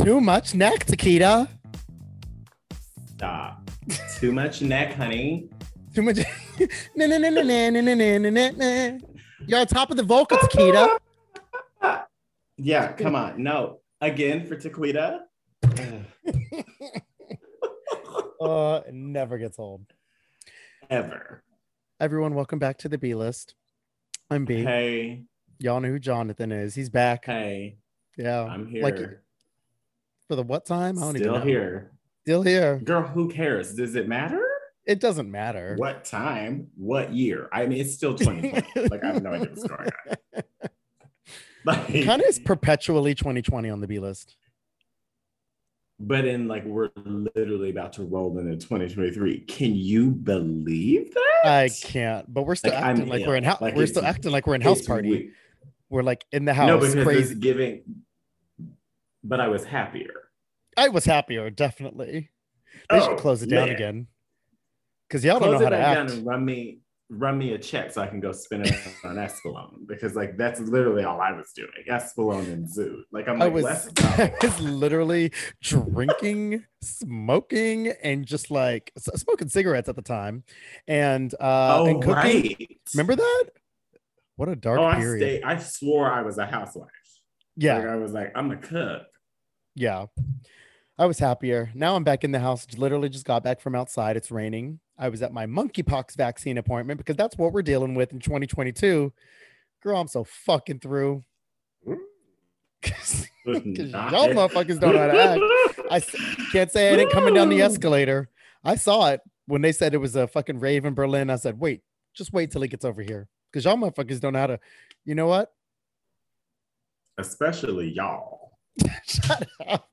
Too much neck, Takeda. Stop. Too much neck, honey. Too much. You're on top of the vocal, Takeda. Yeah, come on. No. Again for Taquita. It never gets old. Ever. Everyone, welcome back to the B List. I'm B. Hey. Y'all know who Jonathan is. He's back. Hey. Yeah. I'm here. Like, for the what time? I don't even know. Still here. Girl, who cares? Does it matter? It doesn't matter. What time? What year? I mean, it's still 2020. Like, I have no idea what's going on. Like, Kind of is perpetually 2020 on the B List. But we're literally about to roll into 2023. Can you believe that? I can't. But we're still acting like we're in house. We're still acting like we're in house party. Weird. We're like in the house. No, because crazy. But I was happier. I was happier, definitely. They should close it down again. Because y'all don't know how to act. And run me a check so I can go spend it on Espolon, because that's literally all I was doing. Espolon and Zoot. Let's go. I was literally drinking, smoking, and just smoking cigarettes at the time, and and cooking. Right. Remember that? What a dark period. I swore I was a housewife. Yeah, I was like, I'm a cook. Yeah, I was happier. Now I'm back in the house. Literally just got back from outside. It's raining. I was at my monkeypox vaccine appointment because that's what we're dealing with in 2022. Girl, I'm so fucking through. Because y'all motherfuckers don't know how to act. I can't say I didn't coming down the escalator. I saw it when they said it was a fucking rave in Berlin. I said, just wait till he gets over here. Because y'all motherfuckers don't know how to, you know what? Especially y'all. Shut up.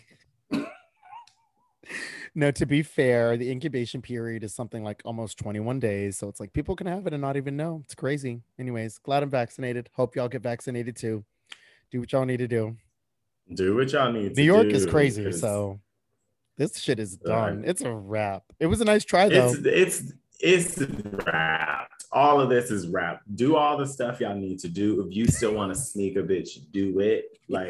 No, to be fair, the incubation period is something like almost 21 days. So it's like people can have it and not even know. It's crazy. Anyways, glad I'm vaccinated. Hope y'all get vaccinated too. Do what y'all need to do. Do what y'all need to do. New York is crazy. So this shit is done. It's a wrap. It was a nice try though. It's wrapped. All of this is wrapped. Do all the stuff y'all need to do. If you still want to sneak a bitch, do it.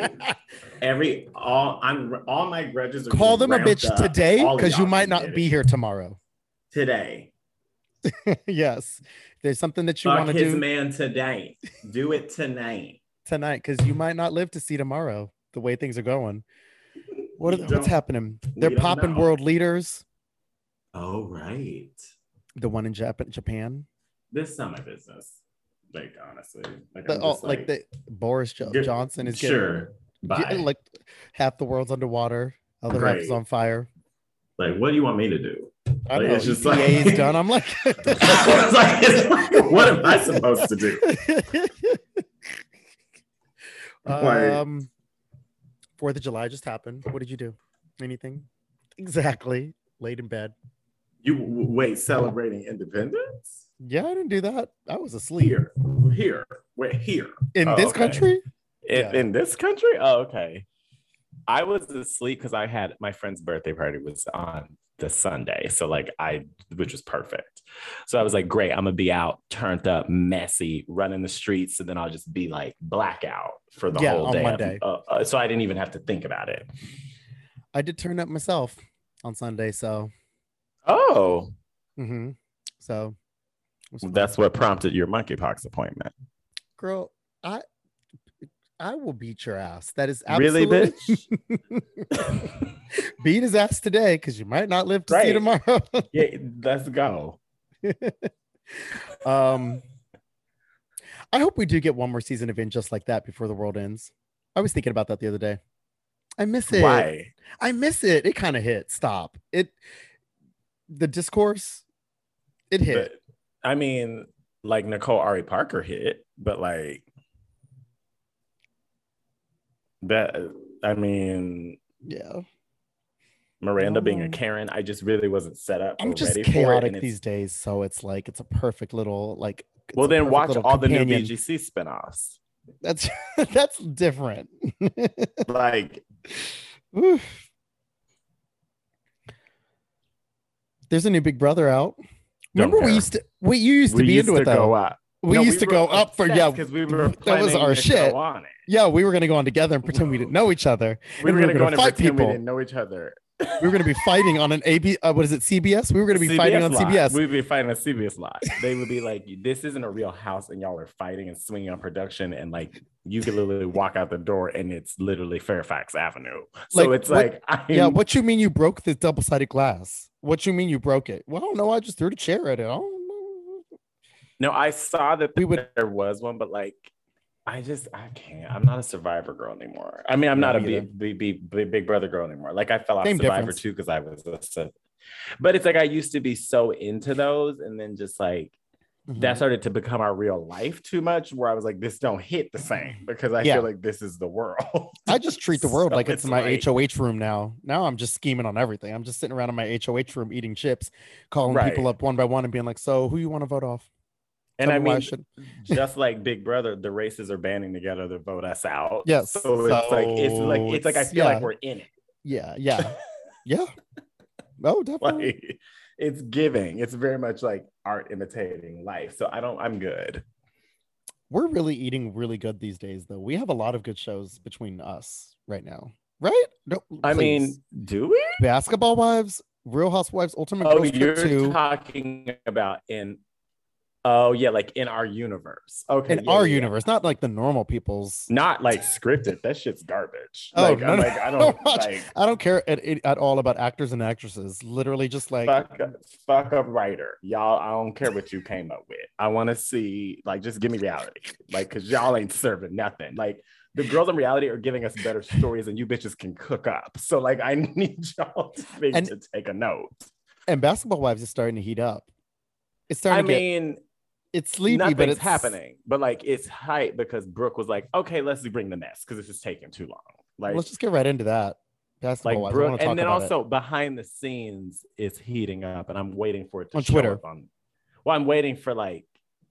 All my grudges are call them a bitch today because you might not be here tomorrow. Today. Yes. There's something that you want to do. His man today. Do it tonight. Because you might not live to see tomorrow. The way things are going. What's happening? They're popping world leaders. Oh, right. The one in Japan. This is not my business. Honestly. The Boris Johnson is getting, bye. Half the world's underwater. Other half is on fire. What do you want me to do? I know. It's just is done. I'm like, what am I supposed to do? 4th of July just happened. What did you do? Anything? Exactly. Laid in bed. You celebrating independence? Yeah, I didn't do that. I was asleep. Here. In this country? In this country? Oh, okay. I was asleep because I had my friend's birthday party was on the Sunday. So which was perfect. So I was like, great, I'm gonna be out, turned up, messy, running the streets, and then I'll just be blackout for the whole day. Monday. So I didn't even have to think about it. I did turn up myself on Sunday, so. Oh. Mm-hmm. So. That's what prompted your monkeypox appointment. Girl, I will beat your ass. That is absolutely really, bitch. Beat his ass today because you might not live to see tomorrow. Yeah, let's go. I hope we do get one more season of In Just Like That before the world ends. I was thinking about that the other day. I miss it. Why? I miss it. It kind of hit. Stop. The discourse. It hit. But, I mean, Nicole Ari Parker hit, but that. I mean, yeah. Miranda being a Karen, I just really wasn't set up. I'm just ready chaotic for it, these days, so it's it's a perfect little Well, then watch all companion. The new BGC spinoffs. That's different. There's a new Big Brother out. Remember we used to be into it though. We used to go up for because we were that was our shit. On it. Yeah, we were gonna go on together and pretend we didn't know each other, We and were we were gonna go gonna in and fight pretend we people. didn't know each other. We were gonna be fighting on an AB. What is it? CBS. We were gonna be fighting CBS on lot. CBS. We'd be fighting a CBS lot. They would be like, "This isn't a real house," and y'all are fighting and swinging on production, and like you could literally walk out the door, and it's literally Fairfax Avenue. So Like, it's what? like, Yeah. What you mean you broke the double-sided glass? What you mean you broke it? Well, I don't know. I just threw the chair at it. I don't know. no, I saw that We would. there was one, but like, I can't. I'm not a Survivor girl anymore. I mean, I'm Yeah, not a me either. Big Brother girl anymore. Like, I fell off Same Survivor difference. too because I was but it's like I used to be so into those, and then just like that Mhm. started to become our real life too much, where I was like, this don't hit the same because I Yeah. feel like this is the world. I just treat the world So like it's my like, HOH room now. Now I'm just scheming on everything. I'm just sitting around in my HOH room eating chips, calling people right. up one by one and being like, "So, who you want to vote off? And Tell I me why I mean, should." just like Big Brother, the races are banding together to vote us out. Yes. So it's like I feel like we're in it. Yeah. Yeah. Oh, definitely. Like it's giving. It's very much like art imitating life. So I'm good. We're really eating really good these days, though. We have a lot of good shows between us right now, right? No, I please. mean, do we? Basketball Wives, Real Housewives, Ultimate Oh, Girls Trip you're 2. talking about oh yeah, like in our universe. Okay. In our universe, not like the normal people's. Not like scripted. That shit's garbage. Oh, like, no, I'm no, like, I don't watch. like I don't care at all about actors and actresses. Literally, just like fuck up writer. Y'all, I don't care what you came up with. I want to see, like, just give me reality. Like, cause y'all ain't serving nothing. Like the girls in reality are giving us better stories than you bitches can cook up. So like I need y'all to take a note. And Basketball Wives is starting to heat up. It's starting to get, it's sleepy, but it's happening. But like it's hype because Brooke was like, okay, let's bring the mess because this is taking too long. Like let's just get right into that. Basketball like Wives. Brooke, and then also behind the scenes it's heating up, and I'm waiting for it to on show Twitter. Up on. Well, I'm waiting for like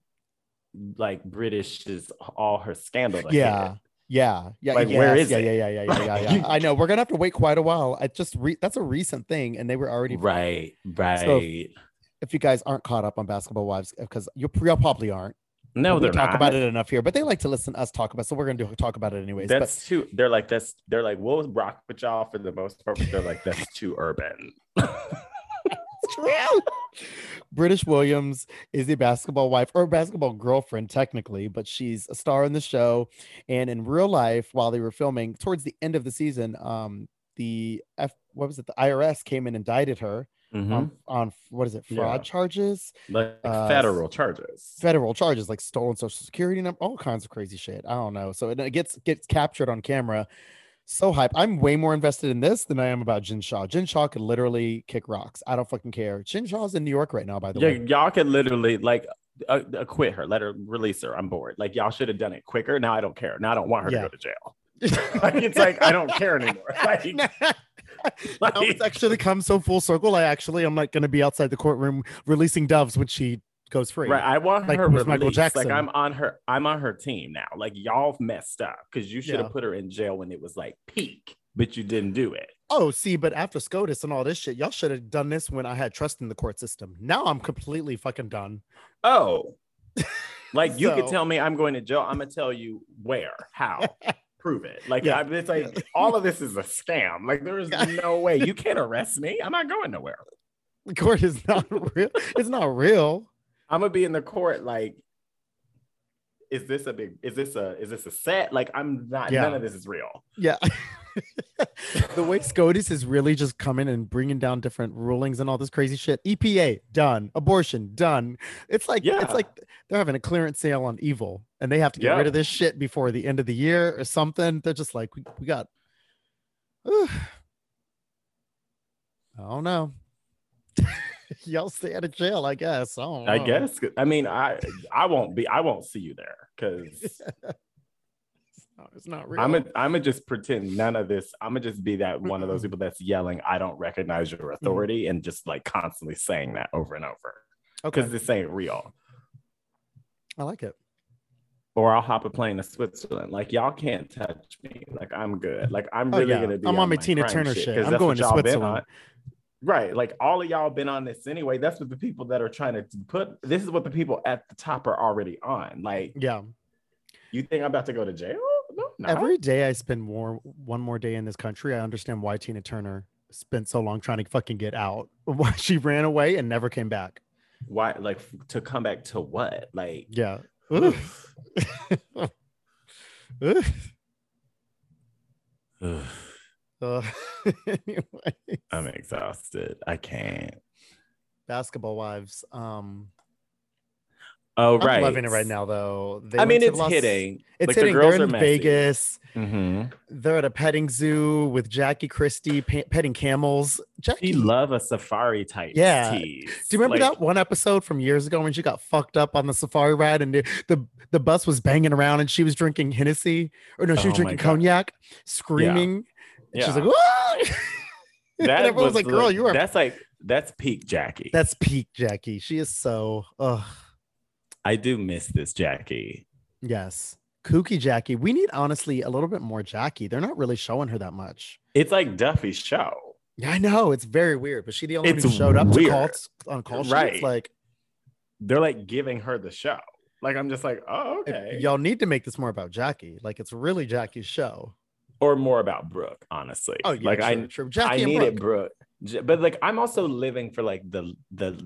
British is all her scandal. Yeah. Like, where is it? Yeah. I know we're gonna have to wait quite a while. I just that's a recent thing, and they were already right. So if you guys aren't caught up on Basketball Wives, because you probably aren't. No, we they're talk not. about it enough here, but they like to listen to us talk about. So we're gonna talk about it anyways. That's too. They're like we'll rock with y'all for the most part. But they're like that's too urban. It's true. British Williams is a basketball wife or basketball girlfriend, technically, but she's a star in the show. And in real life, while they were filming towards the end of the season, the IRS came in and indicted her on what is it, fraud charges, like federal charges, like stolen social security number, all kinds of crazy shit. I don't know. So it gets captured on camera. So hype. I'm way more invested in this than I am about Jin Shaw. Jin Shaw could literally kick rocks. I don't fucking care. Jin Shaw's in New York right now, by the way. Y'all could literally like acquit her, let her release her. I'm bored. Like y'all should have done it quicker. Now I don't care. Now I don't want her to go to jail. Like it's like I don't care anymore. Like now it's actually come so full circle. I'm like going to be outside the courtroom releasing doves when she goes free. Right. I want her released. Michael Jackson. Like I'm on her team now. Like y'all messed up because you should have put her in jail when it was like peak, but you didn't do it. Oh, see, but after SCOTUS and all this shit, y'all should have done this when I had trust in the court system. Now I'm completely fucking done. Oh, like you could tell me I'm going to jail. I'm gonna tell you where, how. Prove it. Like it's like all of this is a scam. Like there is no way you can't arrest me. I'm not going nowhere. The court is not real. It's not real. I'm gonna be in the court like, is this a set? Like I'm not. None of this is real. Yeah. The way SCOTUS is really just coming and bringing down different rulings and all this crazy shit. EPA done, abortion done. It's like they're having a clearance sale on evil, and they have to get rid of this shit before the end of the year or something. They're just like, we got. I don't know. Y'all stay out of jail, I guess. I guess. I mean, I won't see you there because. It's not real. I'm gonna just pretend none of this. I'm gonna just be that one of those people that's yelling, "I don't recognize your authority," and just like constantly saying that over and over. Because this ain't real. I like it. Or I'll hop a plane to Switzerland. Like y'all can't touch me. Like I'm good. Like I'm really gonna be. I'm on my Tina Turner shit. I'm going to Switzerland. Right. Like all of y'all been on this anyway. That's what the people that are trying to put. This is what the people at the top are already on. Like yeah. You think I'm about to go to jail? No, not. Every day I spend one more day in this country, I understand why Tina Turner spent so long trying to fucking get out. Why she ran away and never came back. Why, like, to come back to what? Like, Yeah. oof. Anyway, I'm exhausted. I can't. Basketball Wives. Oh, I'm right. loving it right now, though. I mean, it's hitting. It's like, hitting. The girls They're are in messy. Vegas. Mm-hmm. They're at a petting zoo with Jackie Christie petting camels. Jackie, She love a safari type. Yeah. Tease. Do you remember that one episode from years ago when she got fucked up on the safari ride and the bus was banging around and she was drinking Hennessy, or no, she was drinking cognac, screaming. Yeah. She's like, "Whoa!" And everyone was like, "Girl, you are." That's peak Jackie. That's peak Jackie. She is so. I do miss this Jackie. Yes. Kooky Jackie. We need, honestly, a little bit more Jackie. They're not really showing her that much. It's like Duffy's show. Yeah, I know. It's very weird, but she the only one who showed up to calls on call sheets. Right. Like, they're like giving her the show. Like, I'm just like, oh, okay. Y'all need to make this more about Jackie. Like, it's really Jackie's show. Or more about Brooke, honestly. Oh, yeah, like true. Jackie I and needed Brooke. But like, I'm also living for like the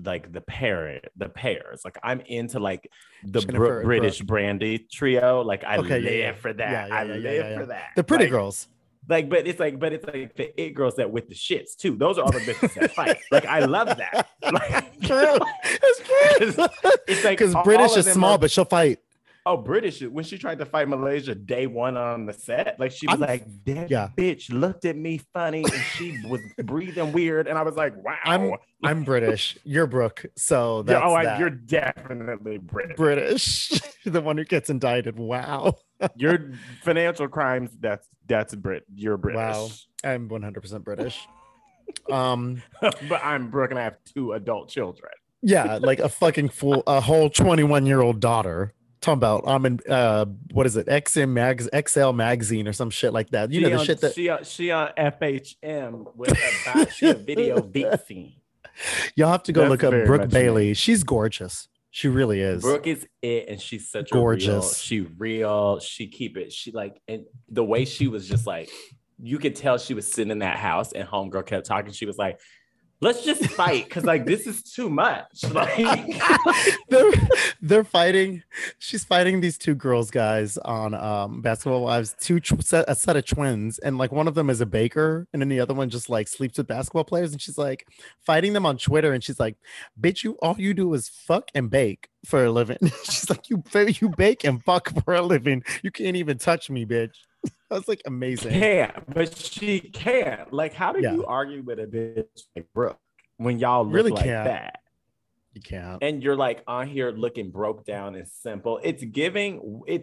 pairs. Like, I'm into like the British Brandy trio. Like, I live for that. I live for that. The pretty girls. Like, but it's like the it girls that with the shits too. Those are all the bitches that fight. Like, I love that. Like, true. It's true. It's like, because British is small, but she'll fight. Oh, British. When she tried to fight Malaysia day one on the set, like, she was like, that bitch looked at me funny and she was breathing weird. And I was like, wow. I'm British. You're Brooke. So that's you're definitely British. British. The one who gets indicted. Wow. Your financial crimes, that's Brit. You're British. Wow. I'm 100% British. But I'm Brooke and I have 2 adult children. Yeah, like a fucking fool, a whole 21-year-old daughter. Talking about I'm in what is it, XL magazine or some shit like that. You know the shit that she on FHM with a video vixen. Y'all have to go look up Brooke Bailey. She's gorgeous. She really is. Brooke is it, and she's such gorgeous. She keep it. She like, and the way she was just like, you could tell she was sitting in that house, and homegirl kept talking. She was like, let's just fight, because like this is too much. Like, they're fighting. She's fighting these 2 girls, guys, on Basketball Wives. A set of twins, and like one of them is a baker, and then the other one just like sleeps with basketball players. And she's like fighting them on Twitter, and she's like, "Bitch, all you do is fuck and bake for a living." She's like, "You bake and fuck for a living. You can't even touch me, bitch." That's like amazing. But she can't. Like, how do you argue with a bitch like Brooke when y'all look really like can't. that? You can't. And you're like on here looking broke down and simple. It's giving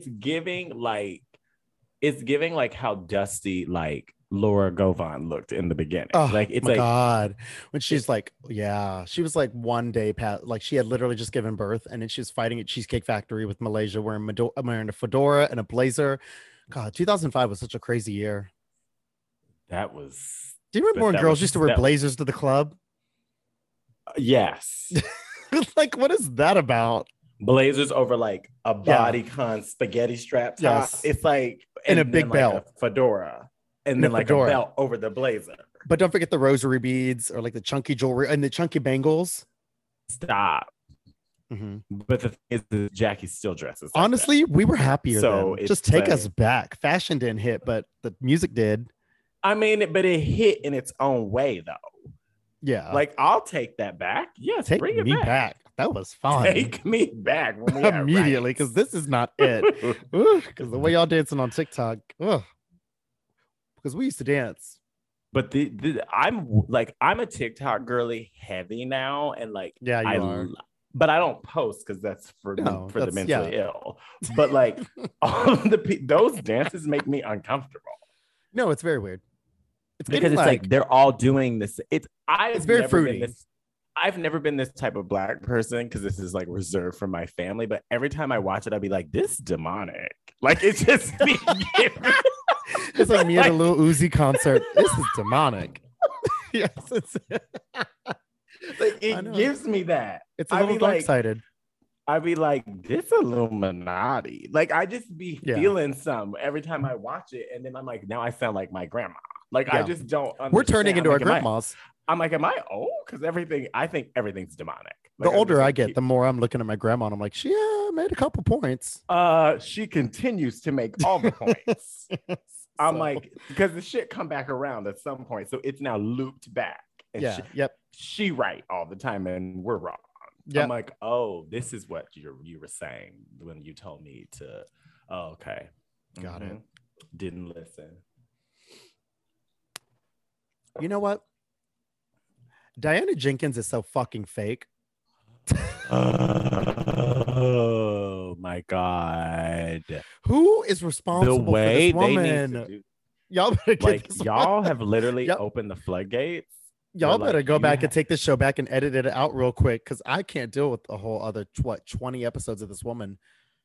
like how dusty like Laura Govan looked in the beginning. Oh, like, it's my like, God. When she's like, she was like one day past, like she had literally just given birth, and then she was fighting at Cheesecake Factory with Malaysia wearing a fedora and a blazer. God, 2005 was such a crazy year. That was. Do you remember when girls used to wear blazers to the club? Yes. Like, what is that about? Blazers over like a bodycon spaghetti strap top. Yes. It's like, and a big belt, like a fedora, and then like a belt over the blazer. But don't forget the rosary beads, or like the chunky jewelry and the chunky bangles. Stop. Mm-hmm. But the thing is, Jackie still dresses. Honestly, like we were happier. So then. Just take us back. Fashion didn't hit, but the music did. I mean, but it hit in its own way, though. Yeah, like, I'll take that back. Yes, bring it back. That was fun. Take me back immediately, because this is not it. Because the way y'all dancing on TikTok, because we used to dance. But I'm a TikTok girly heavy now, and like, yeah, you are. But I don't post because that's for the mentally ill. But like, those dances make me uncomfortable. No, it's very weird. It's because it's like they're all doing this. It's very fruity. I've never been this type of Black person, because this is like reserved for my family. But every time I watch it, I'll be like, this demonic. Like, it's just me. It's like me at a Lil Uzi concert. This is demonic. Yes, like, it gives me that. It's a little dark-sided. I'd be like, this Illuminati. Like, I just be Yeah. feeling some every time I watch it. And then I'm like, now I sound like my grandma. Like, I Yeah. just don't understand. We're turning into I'm our like, grandmas. I'm like, am I old? Because I think everything's demonic. The Like, older I get, the more I'm looking at my grandma and I'm like, she made a couple points. she continues to make all the points. I'm So, like, because the shit come back around at some point. So it's now looped back. And yeah, yep. she right all the time and we're wrong. Yep. I'm like, oh, this is what you were saying when you told me to. Oh, okay. Got it. Didn't listen. You know what? Diana Jenkins is so fucking fake. Oh my God. Who is responsible for this woman? Y'all better get this y'all have literally opened the floodgates. Y'all better go back and take this show back and edit it out real quick because I can't deal with the whole other 20 episodes of this woman.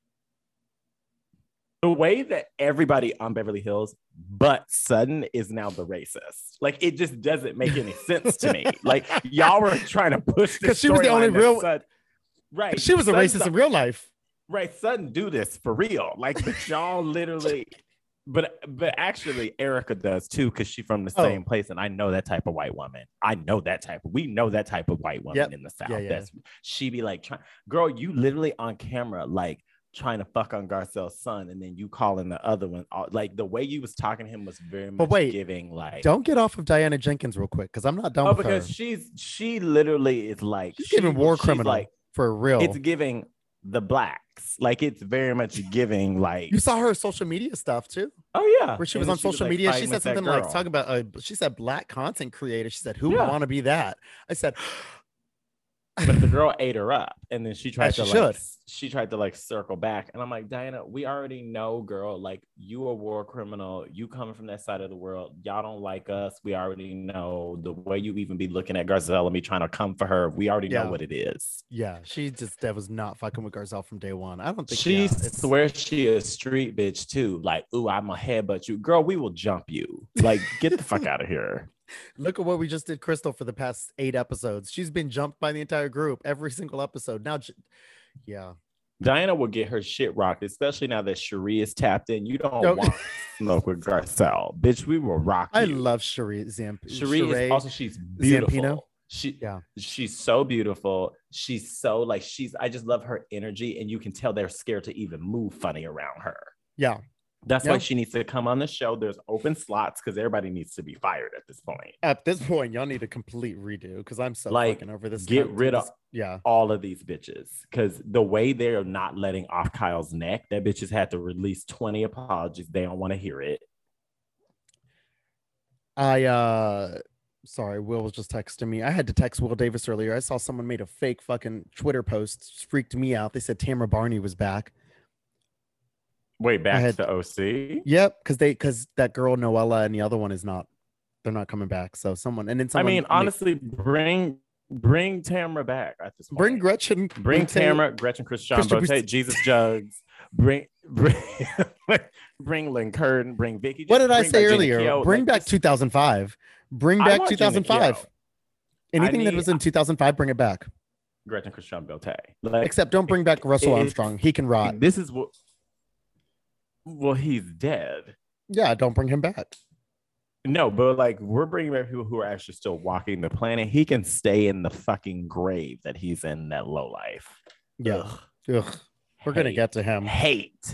The way that everybody on Beverly Hills but Sutton is now the racist. Like, it just doesn't make any sense to me. Like, y'all were trying to push this because she was the only real Sutton, right. She was a racist in real life. Right. Sutton do this for real. Like, but y'all literally but actually Erica does too, because she's from the same place. And I know that type of white woman. We know that type of white woman in the South. Yeah. She be like, girl, you literally on camera, like, trying to fuck on Garcelle's son, and then you calling the other one. Like, the way you was talking to him was very much giving, like, don't get off of Diana Jenkins real quick because I'm not done with her. Because she literally is like, she's giving war criminal, like, for real. It's giving the blacks, like, it's very much giving, like, you saw her social media stuff too. Oh yeah, where she was on social media. She said something like talking about she said black content creator. She said, who would want to be that? I said, but the girl ate her up, and then she tried to like circle back, and I'm like, Diana, we already know, girl, like, you a war criminal, you coming from that side of the world, y'all don't like us, we already know. The way you even be looking at Garcelle and me trying to come for her, we already know what it is. Yeah, she just was not fucking with Garcelle from day one. I don't think she swears she a street bitch too. Like, ooh, I'm a headbutt you, girl. We will jump you. Like, get the fuck out of here. Look at what we just did, Crystal, for the past 8 episodes. She's been jumped by the entire group every single episode. Now, yeah. Diana will get her shit rocked, especially now that Cherie is tapped in. You don't want smoke with Garcelle. Bitch, we will rock you. I love Cherie. Cherie is also, she's beautiful. Zampino. She's so beautiful. She's so, like, I just love her energy, and you can tell they're scared to even move funny around her. Yeah. That's why she needs to come on the show. There's open slots because everybody needs to be fired at this point. At this point, y'all need a complete redo because I'm so fucking over this. Get rid of all of these bitches, because the way they're not letting off Kyle's neck, that bitch has had to release 20 apologies. They don't want to hear it. Sorry, Will was just texting me. I had to text Will Davis earlier. I saw someone made a fake fucking Twitter post. Freaked me out. They said Tamara Barney was back. Wait, back to the OC? Yep, because that girl Noella and the other one is not. They're not coming back. So someone. I mean, honestly, bring Tamara back at this point. Bring Gretchen. Bring Tamara, Gretchen, Christian Botte, Jesus Jugs. Bring Lynn Curtin. Bring Vicky. What did I say earlier? Bring back 2005. Bring back 2005. Anything that was in 2005, bring it back. Gretchen, Christian Botte. Except don't bring back Russell Armstrong. He can rot. This is what. Well, he's dead. Yeah, don't bring him back. No, but like, we're bringing back people who are actually still walking the planet. He can stay in the fucking grave that he's in, that low life. Yeah. Ugh. We're gonna get to him. Hate.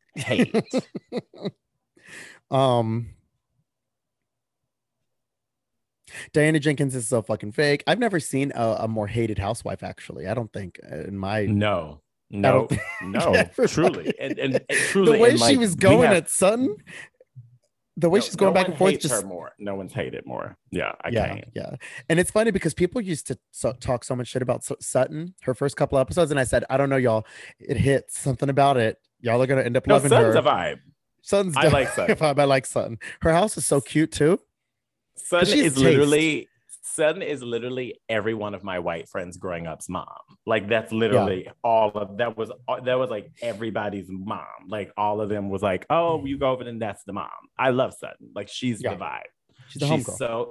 Diana Jenkins is so fucking fake. I've never seen a more hated housewife, actually. I don't think in my no, truly. And truly, the way she was going at Sutton, the way she's going back and forth, just her more. No one's hated more. Yeah, I can't. Yeah, and it's funny because people used to talk so much shit about Sutton her first couple episodes, and I said, I don't know, y'all. It hits something about it. Y'all are gonna end up loving her. Sutton's a vibe. I like Sutton. I like Sutton. Her house is so cute too. Sutton is literally every one of my white friends growing up's mom. Like, that's literally all of that was like everybody's mom. Like, all of them was like, oh, you go over and that's the mom. I love Sutton. Like, she's the vibe. She's homegirl. So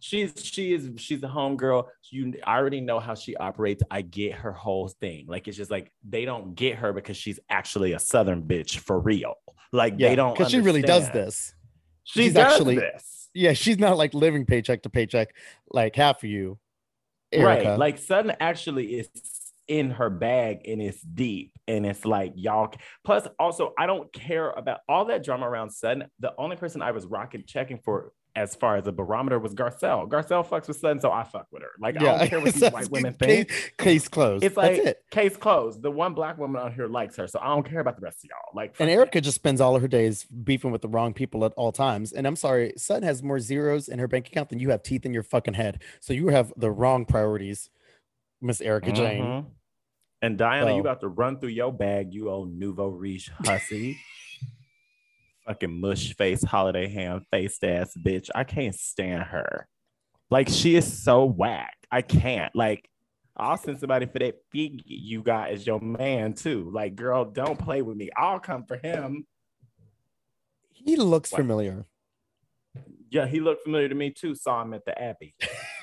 she's a homegirl. I already know how she operates. I get her whole thing. Like it's just like they don't get her because she's actually a Southern bitch for real. Like they Yeah, don't because she really does understand. this. She She's does actually, this. yeah, she's not like living paycheck to paycheck like half of you, Right. Erica. Like Sutton actually is in her bag and it's deep. And it's like y'all. Plus, also, I don't care about all that drama around Sutton. The only person I was rocking checking for as far as a barometer was Garcelle. Garcelle fucks with Sutton, so I fuck with her. Like, I don't Yeah, care what these white women case, think. case closed. It's That's like it. case closed. The one black woman on here likes her, so I don't care about the rest of y'all. Like, And fuck Erica that. just spends all of her days beefing with the wrong people at all times. And I'm sorry, Sutton has more zeros in her bank account than you have teeth in your fucking head. So you have the wrong priorities, Miss Erica Jane. Mm-hmm. And Diana, you So about to run through your bag, you old nouveau riche hussy. Fucking mush face, holiday ham faced ass bitch. I can't stand her. Like, she is so whack. I can't. Like, I'll send somebody for that fig you got as your man, too. Like, girl, don't play with me. I'll come for him. he looks What? familiar. Yeah, he looked familiar to me, too. Saw him at the Abbey.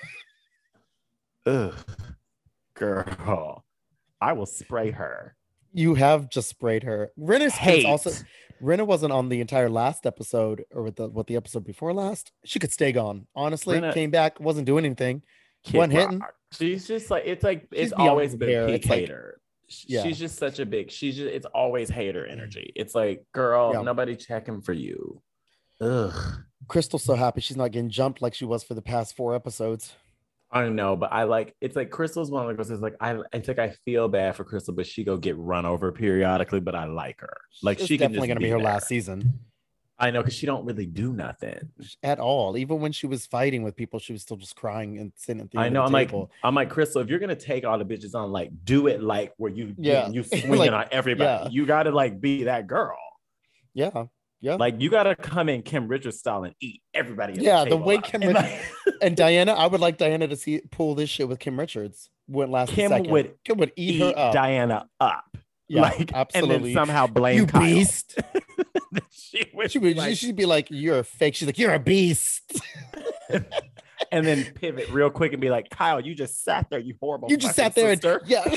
Ugh, girl. I will spray her. You have just sprayed her. Renna's kids also. Hate. Renna wasn't on the entire last episode or with the episode before last. She could stay gone. Honestly, Brenna, came back, wasn't doing anything. Kid Wasn't hitting. Rock. She's just like She's it's beyond always been compare. peak It's like, hater. yeah, She's just such a big. She's just it's always hater energy. It's like, girl, yeah. nobody checking for you. Ugh. Crystal's so happy she's not getting jumped like she was for the past 4 episodes. I don't know, but I like it's like Crystal's one of those. It's like it's like I feel bad for Crystal, but she go get run over periodically. But I like her. Like It's she can definitely just going to be be her there. last season I know because she don't really do nothing. at all. Even when she was fighting with people, she was still just crying and sitting at the I end know. of the table. I'm like Crystal. If you're gonna take all the bitches on, like do it like where you Yeah, you swinging like, on everybody. yeah, You gotta like be that girl. yeah, yeah, Like you gotta come in Kim Richards style and eat everybody. At yeah. the The table way up. Kim And, Richards like, and Diana, I would like Diana to see pull this shit with Kim Richards. Wouldn't last a Kim second. Kim would eat her up. Diana up. Yeah, Like absolutely. and then somehow blame You Kyle. beast. she would like, she'd be like, "You're a fake." She's like, "You're a beast." and then pivot real quick and be like, Kyle, you just sat there, you horrible. You just sat there sister. and yeah.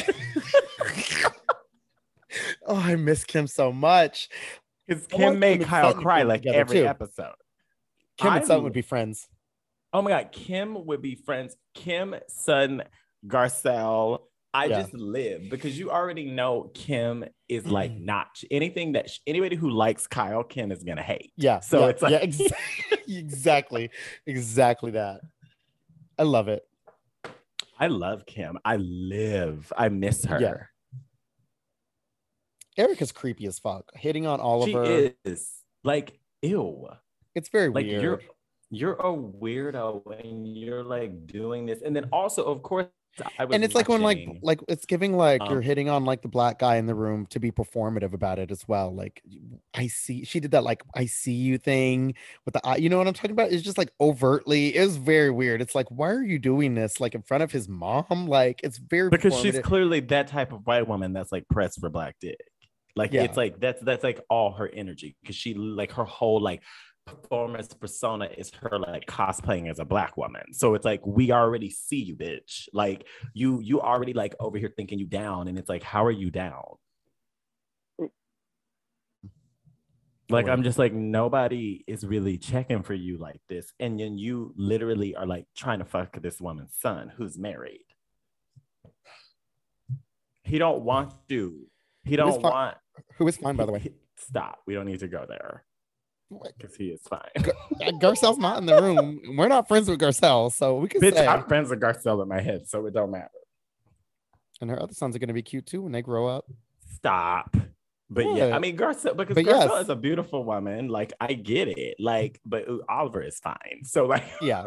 Oh, I miss Kim so much. Because Kim made Kyle cry like every episode. Kim and Sutton would be friends. Oh my God, Kim would be friends. Kim, Sutton, Garcelle. I just live because you already know Kim is like not anything that anybody who likes Kyle, Kim is gonna hate. Yeah. So it's like exactly that. I love it. I love Kim. I miss her. Yeah. Erica's creepy as fuck. Hitting on Oliver. She is like ew. It's very like weird. You're a weirdo when you're like doing this, and then also, of course, and it's watching, like when like it's giving like you're hitting on like the black guy in the room to be performative about it as well. Like I see she did that like I see you thing with the eye. You know what I'm talking about? It's just like overtly. It was very weird. It's like why are you doing this like in front of his mom? Like it's very because she's clearly that type of white woman that's like pressed for black dick. Like it's like that's like all her energy because she like her whole like performance persona is her like cosplaying as a black woman. So it's like we already see you, bitch. Like you already like over here thinking you down, and it's like how are you down? Like I'm just like nobody is really checking for you like this, and then you literally are like trying to fuck this woman's son who's married. He don't want to. He don't want. Who is fine, by the way. Stop. We don't need to go there. Because he is fine. Garcelle's not in the room. We're not friends with Garcelle, so we can say I'm friends with Garcelle in my head, so it don't matter. And her other sons are going to be cute too when they grow up. Stop. But yeah, I mean Garcelle, because Garcelle is a beautiful woman. Like I get it. Like, but Oliver is fine. So like, yeah.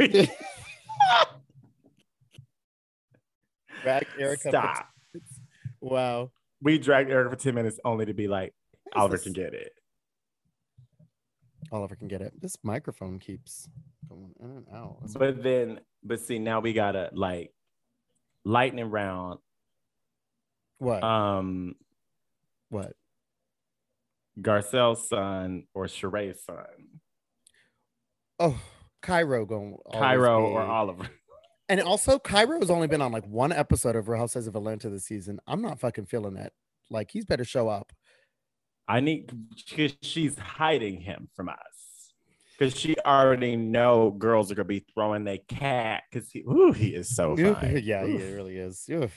Drag Erica. Stop. Wow. We dragged Erica for 10 minutes only to be like, Oliver can get it. Oliver can get it. This microphone keeps going in and out. But see, now we gotta like lightning round. What? What? Garcelle's son or Sheree's son? Oh, Cairo going always Cairo be. or Oliver. And also, Cairo has only been on like one episode of Real Housewives of Atlanta this season. I'm not fucking feeling that. Like, he's better show up. I need, because she's hiding him from us. Because she already know girls are gonna be throwing their cat. Because he is so fine. Yeah, he really is. Oof.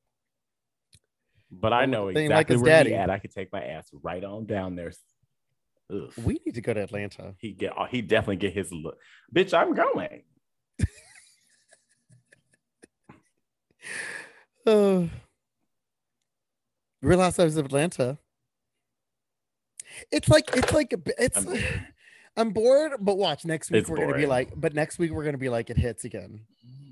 But I know Thing exactly like his where daddy. he at. I could take my ass right on down there. Ugh. We need to go to Atlanta. He definitely get his look. Bitch, I'm going. Real Housewives of Atlanta. It's I'm bored, but watch next week. We're gonna be like, it hits again.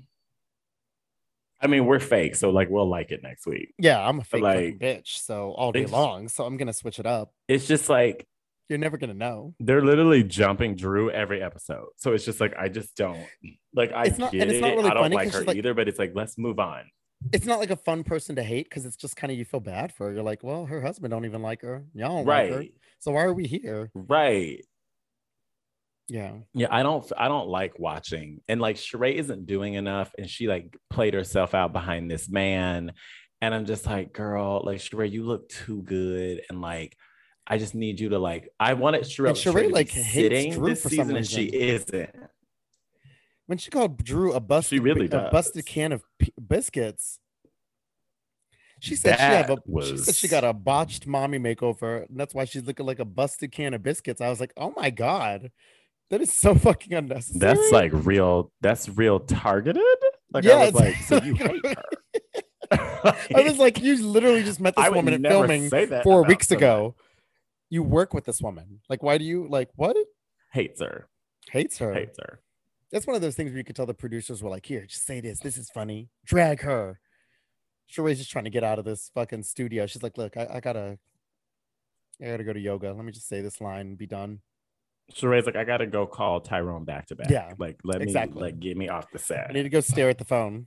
I mean, we're fake, so like we'll like it next week. Yeah, I'm a fake fucking bitch, so all day long. So I'm gonna switch it up. It's just like you're never gonna know. They're literally jumping Drew every episode, so it's just like I just don't like. I don't like her either, but it's like let's move on. It's not like a fun person to hate because it's just kind of you feel bad for her. You're like, well, her husband don't even like her. Y'all don't like her, so why are we here? Right. Yeah. I don't like watching, and like Sheree isn't doing enough, and she like played herself out behind this man, and I'm just like, girl, like Sheree, you look too good, and like I just need you to like. I wanted Sheree like sitting Drew this for season, and she isn't. When she called Drew a busted can of biscuits, she said she said she got a botched mommy makeover, and that's why she's looking like a busted can of biscuits. I was like, oh my God. That is so fucking unnecessary. That's like real. That's real targeted. Like I was like, so you hate her. I was like, you literally just met this woman at filming 4 weeks ago. You work with this woman. Like, why do you like what? Hates her. That's one of those things where you could tell the producers were like, here, just say this. This is funny. Drag her. Sheree's just trying to get out of this fucking studio. She's like, look, I gotta go to yoga. Let me just say this line and be done. Sheree's like, I gotta go call Tyrone back to back. Yeah, like let me like get me off the set. I need to go stare at the phone.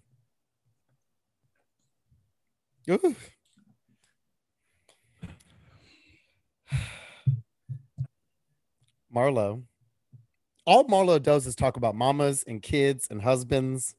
Ooh. Marlo. All Marlo does is talk about mamas and kids and husbands.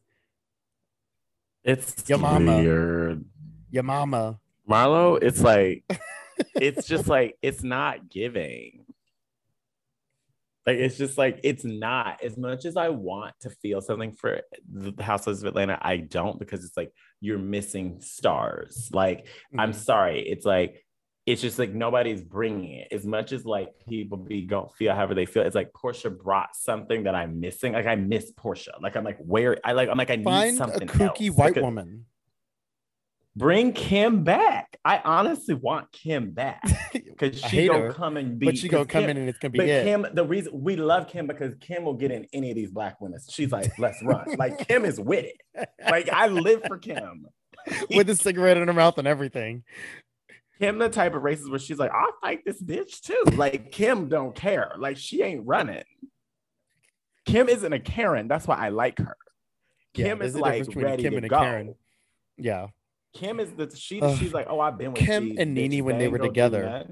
It's your mama. Weird. Your mama. Marlo, it's like, it's just like, it's not giving. Like, it's just like, it's not. As much as I want to feel something for the Housewives of Atlanta, I don't, because it's like, you're missing stars. Like, I'm sorry. It's like, it's just like nobody's bringing it. As much as like people go feel however they feel, it's like Portia brought something that I'm missing. Like I miss Portia. Like I'm like, I need something. Find a kooky else. white woman. Bring Kim back. I honestly want Kim back because she gonna come and be. But she gonna come in and it's gonna be it. Kim, the reason we love Kim because Kim will get in any of these black women. She's like, let's run. Like Kim is with it. Like I live for Kim with a cigarette in her mouth and everything. Kim the type of racist where she's like, I'll fight this bitch too. Like Kim don't care. Like she ain't running. Kim isn't a Karen. That's why I like her. Kim is like ready Kim and a Karen. Yeah. Kim is she's like, oh, I've been with Kim and Nene when they were together.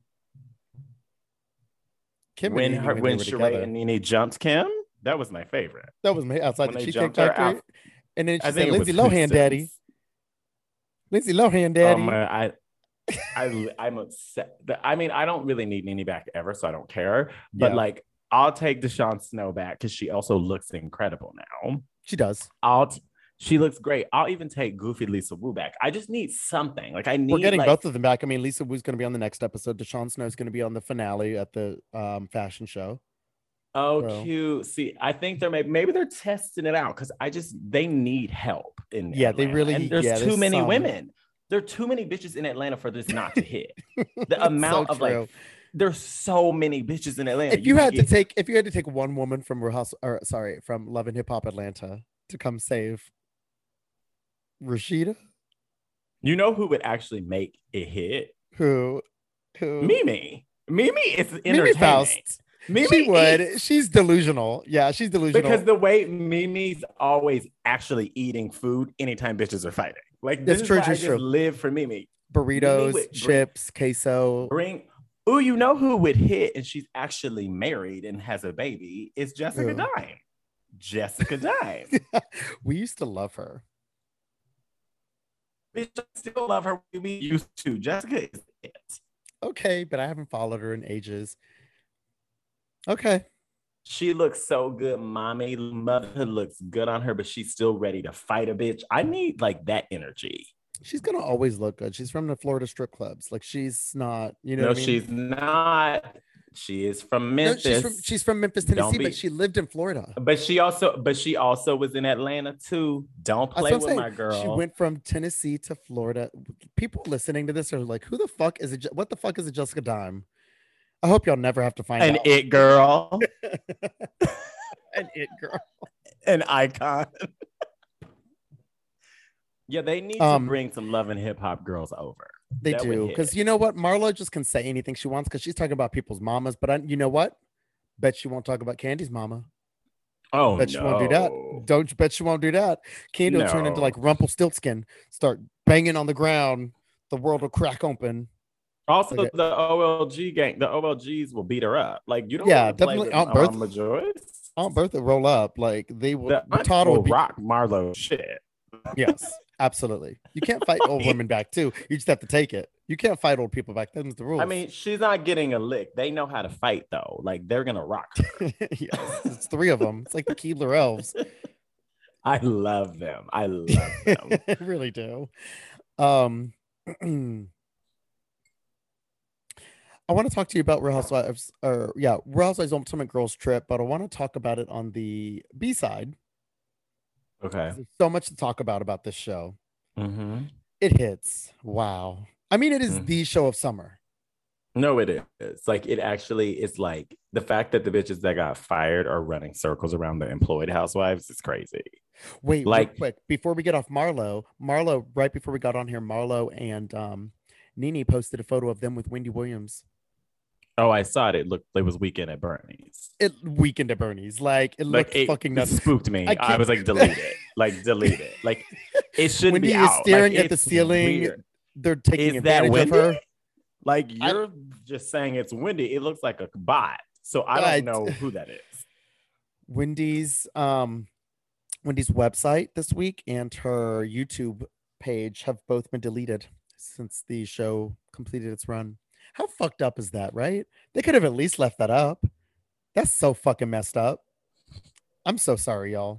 Kim when Sheree and Nene jumped Kim, that was my favorite. That was me outside the Cheesecake Factory. And then she said, Lindsay Lohan, daddy. Lindsay Lohan, daddy. Oh my, I'm upset. I mean, I don't really need Nene back ever, so I don't care. But like, I'll take Deshaun Snow back because she also looks incredible now. She does. She looks great. I'll even take Goofy Lisa Wu back. I just need something. Like I need. We're getting both of them back. I mean, Lisa Wu's going to be on the next episode. Deshaun Snow is going to be on the finale at the fashion show. Oh, so. Cute. See, I think maybe they're testing it out because they need help in Atlanta. They really. And there's too many women. There are too many bitches in Atlanta for this not to hit. The amount of like, there's so many bitches in Atlanta. If you had to take one woman from from Love and Hip Hop Atlanta to come save Rashida, you know who would actually make a hit? Who? Mimi. Mimi is entertaining. Mimi Faust. She would. She's delusional. Yeah, she's delusional. Because the way Mimi's always actually eating food anytime bitches are fighting. Like this is why I just live for Mimi. Burritos, chips, queso. You know who would hit and she's actually married and has a baby is Jessica Dime. Jessica Dime. We used to love her. Bitch, I still love her. We used to. Jessica is it. Okay, but I haven't followed her in ages. Okay. She looks so good. Mommy, motherhood looks good on her, but she's still ready to fight a bitch. I need like that energy. She's gonna always look good. She's from the Florida strip clubs. Like she's not, you know No, what I mean? she's not. She is from No, Memphis. she's from Memphis, Don't Tennessee, be. but she lived in Florida. But she also was in Atlanta too. Don't That's play what I'm with saying. my She girl. went from Tennessee to Florida. People listening to this are like, "Who the fuck is it? What the fuck is a Jessica Dime?" I hope y'all never have to find An out. it girl. An it girl. An icon. Yeah, they need to bring some Love and Hip Hop girls over. They do, because you know what? Marlo just can say anything she wants because she's talking about people's mamas. But you know what? Bet she won't talk about Candy's mama. Oh, bet she won't do that. Don't you bet she won't do that? Candy will turn into like Rumpelstiltskin, start banging on the ground. The world will crack open. Also, the OLG gang, the OLGs will beat her up. Like you don't. Yeah, definitely. Aunt Bertha Joyce. Aunt Bertha roll up like they will. The Todd will rock Marlo shit. Yes, absolutely. You can't fight old women back too. You just have to take it. You can't fight old people back. That's the rules. I mean, she's not getting a lick. They know how to fight though. Like they're gonna rock her. Yes, it's three of them. It's like the Keebler elves. I love them. I love them. I really do. I want to talk to you about Real Housewives, Real Housewives Ultimate Girls Trip, but I want to talk about it on the B side. Okay. There's so much to talk about this show. Mm-hmm. It hits. Wow. I mean, it is the show of summer. No, it is. Like, it actually is like the fact that the bitches that got fired are running circles around the employed housewives is crazy. Wait, like, real quick, before we get off Marlo, right before we got on here, Marlo and Nene posted a photo of them with Wendy Williams. Oh, I saw it. It was Weekend at Bernie's. Weekend at Bernie's. Like, it looked fucking nuts. It spooked me. I was like, delete it. Like, delete it. Like, it shouldn't Wendy be out. Is staring like, at the ceiling. Weird. They're taking advantage of her. Like, you're just saying it's Wendy. It looks like a bot. So I don't know who that is. Wendy's website this week and her YouTube page have both been deleted since the show completed its run. How fucked up is that, right? They could have at least left that up. That's so fucking messed up. I'm so sorry, y'all.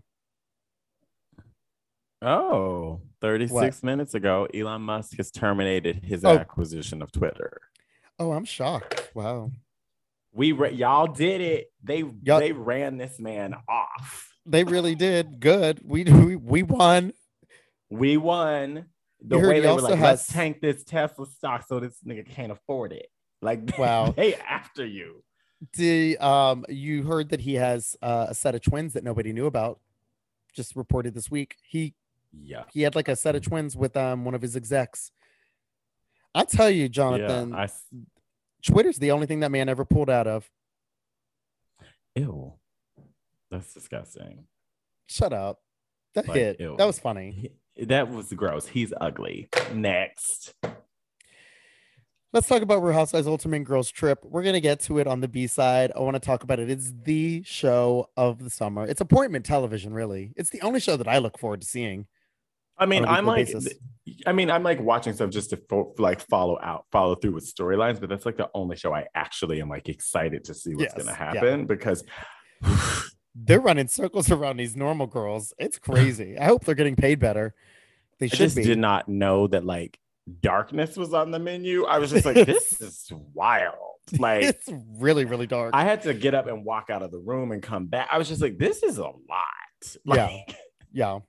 Oh, 36 minutes ago, Elon Musk has terminated his acquisition of Twitter. Oh, I'm shocked. Wow. Y'all did it. They ran this man off. They really did. Good. We won. We won. The way they were like, let's tank this Tesla stock so this nigga can't afford it. Like, wow, they after you. You heard that he has a set of twins that nobody knew about. Just reported this week. He had like a set of twins with one of his execs. I tell you, Jonathan, Twitter's the only thing that man ever pulled out of. Ew, that's disgusting. Shut up. That hit. Ew. That was funny. That was gross. He's ugly. Next. Let's talk about Real Housewives Ultimate Girls Trip. We're going to get to it on the B side. I want to talk about it. It's the show of the summer. It's appointment television, really. It's the only show that I look forward to seeing. I mean, I'm like watching stuff just to follow through with storylines, but that's like the only show I actually am like excited to see what's going to happen because they're running circles around these normal girls. It's crazy. I hope they're getting paid better. They should be. Did not know that like darkness was on the menu. I was just like, this is wild. Like, it's really, really dark. I had to get up and walk out of the room and come back. I was just like, this is a lot. Like, yeah.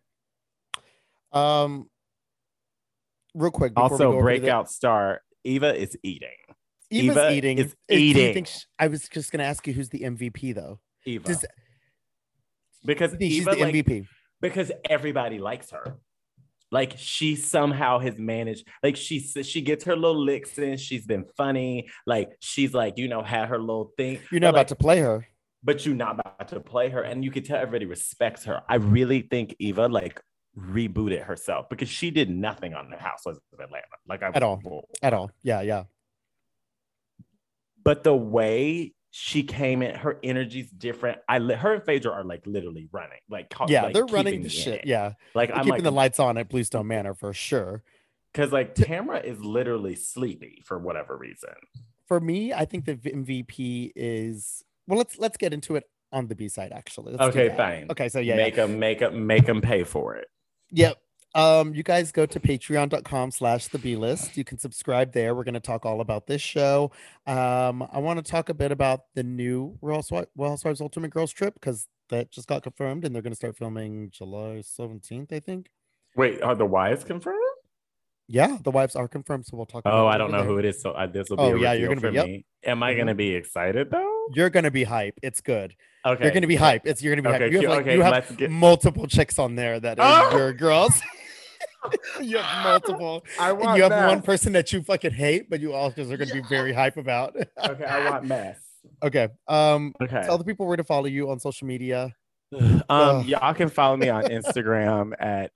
Real quick. Also, breakout star Eva is eating. Eva is eating. I was just going to ask you who's the MVP though. Eva. Because she's the MVP. Because everybody likes her. Like she somehow has managed, like she gets her little licks in. She's been funny. Like she's like, had her little thing. You're not about to play her. But you're not about to play her. And you can tell everybody respects her. I really think Eva like rebooted herself because she did nothing on the Housewives of Atlanta. Like at all. Yeah. But the way she came in, her energy's different. Her and Phaedra are like literally running, like like they're running the shit. Yeah, like they're I'm keeping like the lights on at Bluestone Manor for sure. Because like Tamra is literally sleepy for whatever reason. For me, I think the MVP is let's get into it on the B side actually. Okay, fine. Okay, so make them pay for it. Yep. You guys go to patreon.com/the B list. You can subscribe there. We're going to talk all about this show. I want to talk a bit about the new Real Housewives Ultimate Girls trip because that just got confirmed and they're going to start filming July 17th, I think. Wait, are the wives confirmed? Yeah, the wives are confirmed. So we'll talk about I don't know who it is. So this will be you're gonna for be, me. Am I going to be excited though? You're going to be hype. It's good. Okay. You're going to be hype. You're going to be hype. You have multiple chicks on there that are your girls. You have multiple. You have one person that you fucking hate, but you also are going to be very hype about. Okay, I want mess. Okay. Okay. Tell the people where to follow you on social media. Y'all can follow me on Instagram at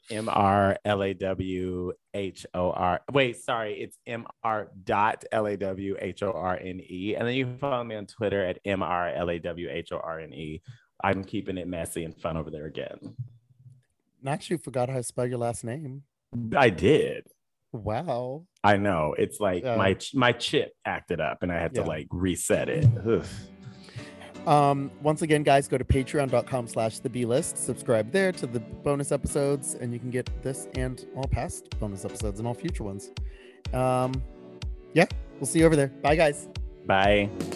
MRLAWHOR. Wait, sorry, it's MR.LAWHORNE. And then you can follow me on Twitter at MRLAWHORNE. I'm keeping it messy and fun over there again. Not you forgot how to spell your last name. I did. Wow. I know. It's like my chip acted up and I had to like reset it. Ugh. Once again, guys, go to patreon.com/the B list. Subscribe there to the bonus episodes, and you can get this and all past bonus episodes and all future ones. We'll see you over there. Bye, guys. Bye.